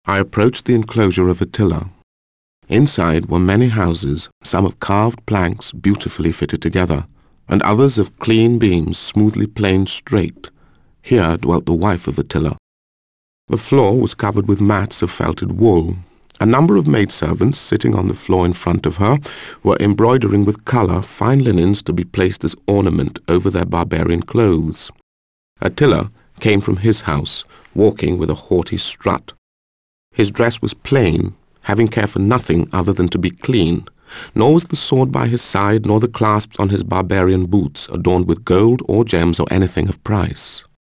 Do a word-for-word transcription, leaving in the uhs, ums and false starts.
I approached the enclosure of Attila. Inside were many houses, some of carved planks beautifully fitted together, and others of clean beams smoothly planed straight. Here dwelt the wife of Attila. The floor was covered with mats of felted wool. A number of maidservants sitting on the floor in front of her were embroidering with colour fine linens to be placed as ornament over their barbarian clothes. Attila came from his house, walking with a haughty strut. His dress was plain, having care for nothing other than to be clean, nor was the sword by his side nor the clasps on his barbarian boots adorned with gold or gems or anything of price.